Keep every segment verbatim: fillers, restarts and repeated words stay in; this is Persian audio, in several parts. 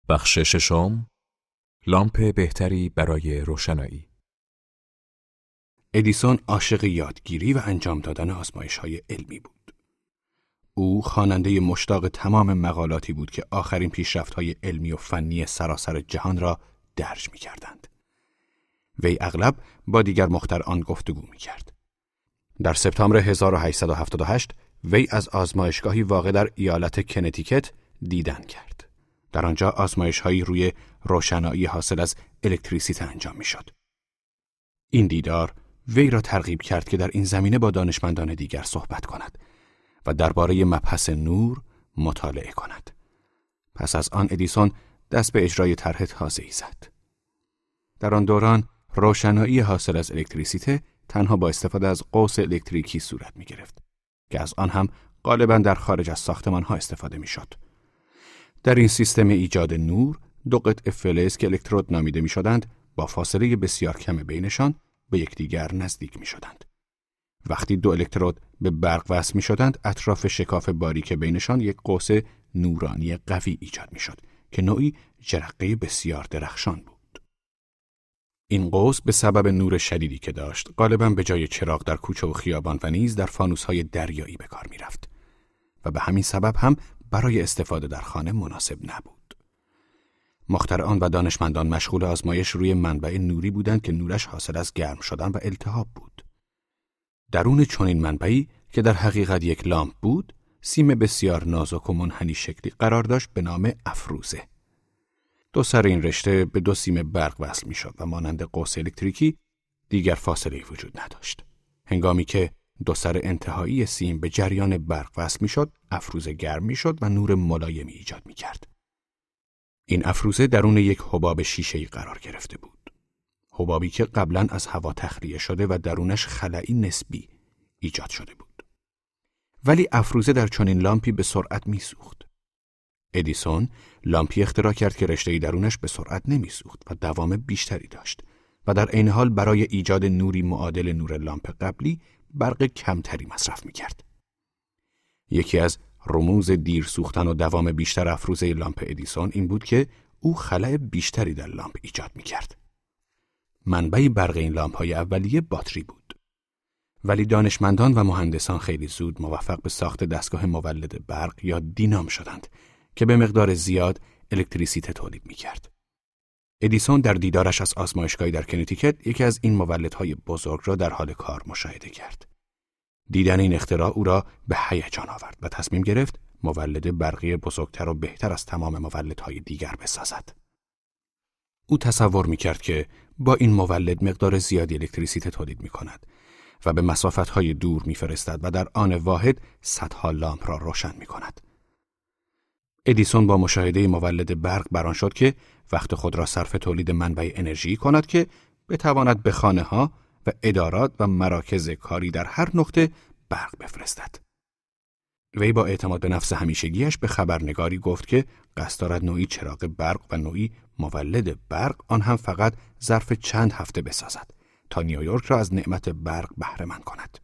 بخش ششم، لامپ بهتری برای روشنایی. ادیسون عاشق یادگیری و انجام دادن آزمایش‌های علمی بود. او خواننده مشتاق تمام مقالاتی بود که آخرین پیشرفت‌های علمی و فنی سراسر جهان را درج می‌کردند. وی اغلب با دیگر مخترعان گفتگو می‌کرد. در سپتامبر هزار و هشتصد و هفتاد و هشت وی از آزمایشگاهی واقع در ایالت کنتیکت دیدن کرد. در آنجا آزمایش‌هایی روی روشنایی حاصل از الکتریسیته انجام می‌شد. این دیدار وی را ترغیب کرد که در این زمینه با دانشمندان دیگر صحبت کند و درباره مبحث نور مطالعه کند. پس از آن ادیسون دست به اجرای طرح تازه‌ای زد. در آن دوران روشنایی حاصل از الکتریسیته تنها با استفاده از قوس الکتریکی صورت می‌گرفت که از آن هم غالباً در خارج از ساختمان‌ها استفاده می‌شد. در این سیستم ایجاد نور، دو قطعه فلز که الکترود نامیده می‌شدند، با فاصله بسیار کم بینشان به یکدیگر نزدیک می‌شدند. وقتی دو الکترود به برق وصل می‌شدند، اطراف شکاف باریک بینشان یک قوس نورانی قوی ایجاد می‌شد که نوعی جرقه بسیار درخشان بود. این قوس به سبب نور شدیدی که داشت، غالباً به جای چراغ در کوچه و خیابان و نیز در فانوس‌های دریایی به کار می‌رفت و به همین سبب هم برای استفاده در خانه مناسب نبود. مخترعان و دانشمندان مشغول آزمایش روی منبع نوری بودند که نورش حاصل از گرم شدن و التهاب بود. درون چنین منبعی که در حقیقت یک لامپ بود، سیم بسیار نازک و منحنی شکلی قرار داشت به نام افروزه. دو سر این رشته به دو سیم برق وصل می شد و مانند قوس الکتریکی دیگر فاصله‌ای وجود نداشت. هنگامی که دو سر انتهایی سیم به جریان برق وصل می شد، افروزه گرم می شد و نور ملایمی ایجاد می کرد. این افروزه درون یک حباب شیشه‌ای قرار گرفته بود. حبابی که قبلاً از هوا تخلیه شده و درونش خلایی نسبی ایجاد شده بود. ولی افروزه در چنین لامپی به سرعت می سوخت. ادیسون لامپی اختراع کرد که رشته‌ای درونش به سرعت نمی سوخت و دوام بیشتری داشت و در عین حال برای ایجاد نوری معادل نور لامپ قبلی برق کمتری مصرف می کرد. یکی از رموز دیر سوختن و دوام بیشتر افروزه لامپ ادیسون این بود که او خلأ بیشتری در لامپ ایجاد می کرد. منبع برق این لامپ‌های اولیه باتری بود. ولی دانشمندان و مهندسان خیلی زود موفق به ساخت دستگاه مولد برق یا دینام شدند که به مقدار زیاد الکتریسیته تولید می کرد. ادیسون در دیدارش از آزمایشگاهی در کنتیکت یکی از این مولدهای بزرگ را در حال کار مشاهده کرد. دیدن این اختراع او را به هیجان آورد و تصمیم گرفت مولد برقی بزرگتر و بهتر از تمام مولدهای دیگر بسازد. او تصور می‌کرد که با این مولد مقدار زیادی الکتریسیته تولید می‌کند و به مسافت‌های دور می‌فرستد و در آن واحد صدها لامپ را روشن می‌کند. ادیسون با مشاهده مولد برق بران شد که وقت خود را صرف تولید منبع انرژی کند که بتواند به خانه‌ها و ادارات و مراکز کاری در هر نقطه برق بفرستد. وی با اعتماد به نفس همیشگیش به خبرنگاری گفت که قصد دارد نوعی چراغ برق و نوعی مولد برق، آن هم فقط ظرف چند هفته بسازد تا نیویورک را از نعمت برق بهره مند کند.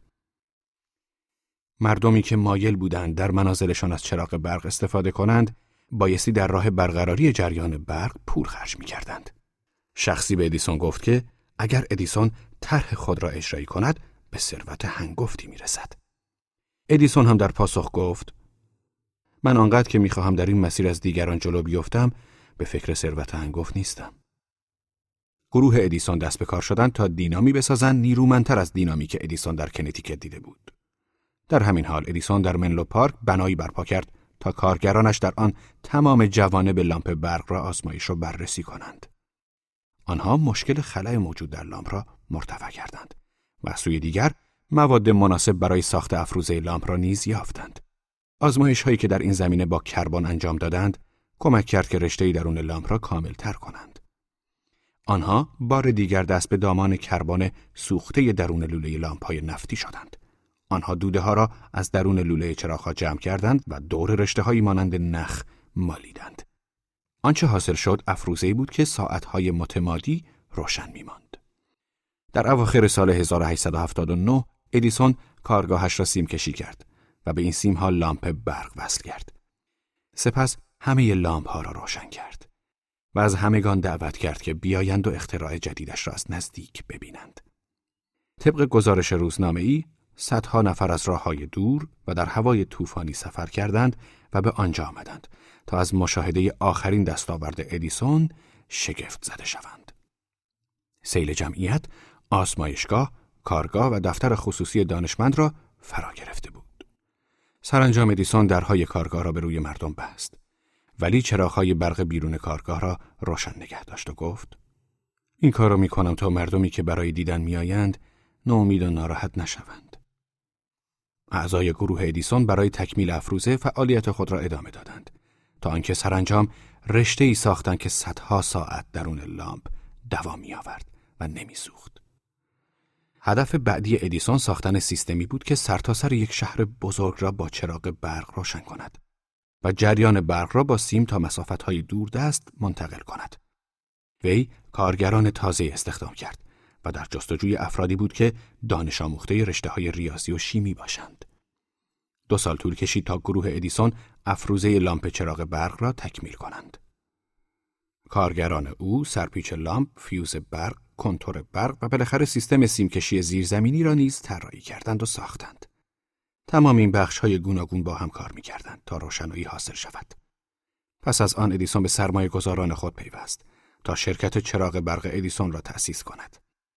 مردمی که مایل بودند در منازلشان از چراغ برق استفاده کنند، بایستی در راه برقراری جریان برق پول خرج می‌کردند. شخصی به ادیسون گفت که اگر ادیسون طرح خود را اجرایی کند، به ثروت هنگفتی می‌رسد. ادیسون هم در پاسخ گفت: من آنقدر که می‌خواهم در این مسیر از دیگران جلو بیفتم، به فکر ثروت هنگفت نیستم. گروه ادیسون دست به کار شدند تا دینامی بسازند نیرومندتر از دینامی که ادیسون در کنتیکت دیده بود. در همین حال ادیسون در منلو پارک بنایی برپا کرد تا کارگرانش در آن تمام جوانب لامپ برق را آزمایش و بررسی کنند. آنها مشکل خلأ موجود در لامپ را مرتفع کردند و از سوی دیگر مواد مناسب برای ساخت افروزه لامپ را نیز یافتند. آزمایش هایی که در این زمینه با کربن انجام دادند کمک کرد که رشته درون لامپ را کامل تر کنند. آنها بار دیگر دست به دامان کربن سوخته درون لوله لامپ های نفتی شدند. آنها دوده ها را از درون لوله چراغ ها جمع کردند و دور رشته هایی مانند نخ مالیدند. آنچه حاصل شد افروزه‌ای بود که ساعت‌های متمادی روشن می‌ماند. در اواخر سال هزار و هشتصد و هفتاد و نه ادیسون کارگاهش را سیم کشی کرد و به این سیم ها لامپ برق وصل کرد. سپس همه لامپ ها را روشن کرد و از همگان دعوت کرد که بیایند و اختراع جدیدش را از نزدیک ببینند. طبق گزارش روزنامه‌ای، صدها نفر از راه‌های دور و در هوای طوفانی سفر کردند و به آنجا آمدند تا از مشاهده آخرین دستاورد ادیسون شگفت زده شوند. سیل جمعیت، آزمایشگاه، کارگاه و دفتر خصوصی دانشمند را فرا گرفته بود. سرانجام ادیسون درهای کارگاه را به روی مردم بست، ولی چراغ‌های برق بیرون کارگاه را روشن نگه داشت و گفت: این کار را می‌کنم تا مردمی که برای دیدن می‌آیند ناامید و ناراحت نشوند. اعضای گروه ادیسون برای تکمیل افروزه فعالیت خود را ادامه دادند تا آنکه سرانجام رشته‌ای ساختند که صدها ساعت درون لامپ دوام می‌آورد و نمی‌سوخت. هدف بعدی ادیسون ساختن سیستمی بود که سرتاسر یک شهر بزرگ را با چراغ برق روشن کند و جریان برق را با سیم تا مسافت‌های دوردست منتقل کند. وی کارگران تازه استخدام کرد و در جستجوی افرادی بود که دانش آموخته رشته‌های ریاضی و شیمی باشند. دو سال طول کشید تا گروه ادیسون افروزه لامپ چراغ برق را تکمیل کنند. کارگران او سرپیچ لامپ، فیوز برق، کنتور برق و بالاخره سیستم سیمکشی زیرزمینی را نیز طراحی کردند و ساختند. تمام این بخش‌های گوناگون با هم کار می‌کردند تا روشنایی حاصل شود. پس از آن ادیسون به سرمایه‌گذاران خود پیوست تا شرکت چراغ برق ادیسون را تأسیس کند.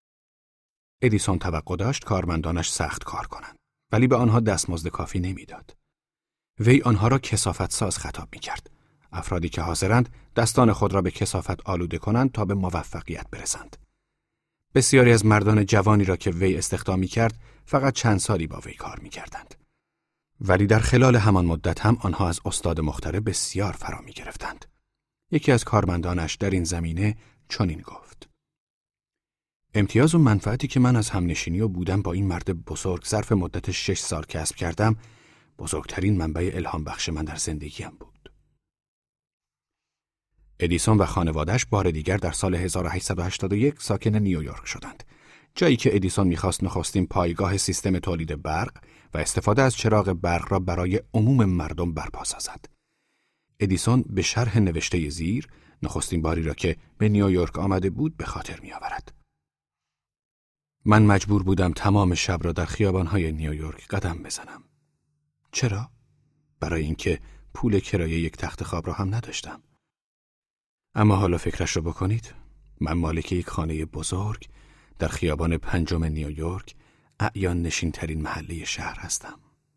ادیسون توقع داشت کارمندانش سخت کار کنند، ولی به آنها دستمزد کافی نمیداد. وی آنها را کثافت ساز خطاب می‌کرد. افرادی که حاضرند دستان خود را به کثافت آلوده کنند تا به موفقیت برسند. بسیاری از مردان جوانی را که وی استخدام می‌کرد فقط چند سالی با وی کار می‌کردند. ولی در خلال همان مدت هم آنها از استاد مخترع بسیار فرا می‌گرفتند. یکی از کارمندانش در این زمینه چنین گفت: امتیاز و منفعتی که من از همنشینی و بودن با این مرد بزرگ ظرف مدت شش سال کسب کردم، بزرگترین منبع الهام بخش من در زندگیم بود. ادیسون و خانواده‌اش بار دیگر در سال هزار و هشتصد و هشتاد و یک ساکن نیویورک شدند، جایی که ادیسون می‌خواست نخستین پایگاه سیستم تولید برق و استفاده از چراغ برق را برای عموم مردم برپا سازد. ادیسون به شرح نوشته زیر نخستین باری را که به نیویورک آمده بود به خاطر می‌آورد. من مجبور بودم تمام شب را در خیابان‌های نیویورک قدم بزنم. چرا؟ برای اینکه پول کرایه یک تخت خواب را هم نداشتم. اما حالا فکرش رو بکنید، من مالک یک خانه بزرگ در خیابان پنجم نیویورک، اعیان نشین ترین محله شهر هستم.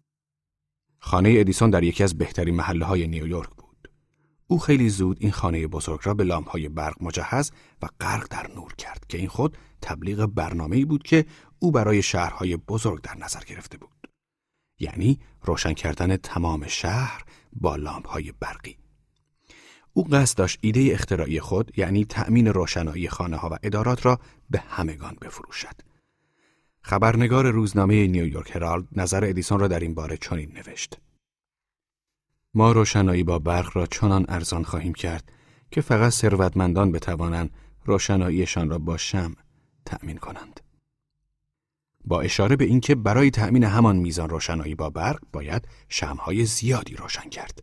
خانه ادیسون در یکی از بهترین محله‌های نیویورک بود. او خیلی زود این خانه بزرگ را به لامپ‌های برق مجهز و غرق در نور کرد که این خود تبلیغ برنامه‌ای بود که او برای شهرهای بزرگ در نظر گرفته بود. یعنی روشن کردن تمام شهر با لامپ‌های برقی. او قصد داشت ایده اختراعی خود، یعنی تأمین روشنایی خانه‌ها و ادارات را به همگان بفروشد. خبرنگار روزنامه نیویورک هرالد نظر ادیسون را در این باره چنین نوشت: ما روشنایی با برق را چنان ارزان خواهیم کرد که فقط ثروتمندان بتوانند روشناییشان را با شمع تأمین کنند. با اشاره به اینکه برای تأمین همان میزان روشنایی با برق باید شمع‌های زیادی روشن کرد.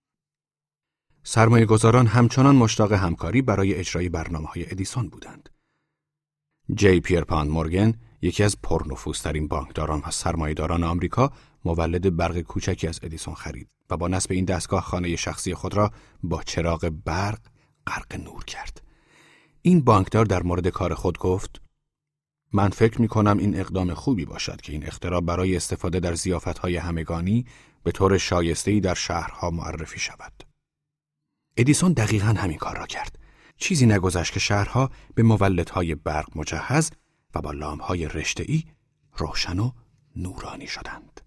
سرمایه‌گذاران همچنان مشتاق همکاری برای اجرای برنامه‌های ادیسون بودند. جی پیرپان مورگن، یکی از پرنفوذترین بانکداران و سرمایه‌داران آمریکا، مولد برق کوچکی از ادیسون خرید و با نصب این دستگاه خانه شخصی خود را با چراغ برق غرق نور کرد. این بانکدار در مورد کار خود گفت: من فکر می کنم این اقدام خوبی باشد که این اختراع برای استفاده در ضیافت‌های همگانی به طور شایسته‌ای در شهرها معرفی شود. ادیسون دقیقاً همین کار را کرد. چیزی نگذشت که شهرها به مولدهای برق مجهز و با لامپ‌های رشته‌ای روشن و نورانی شدند.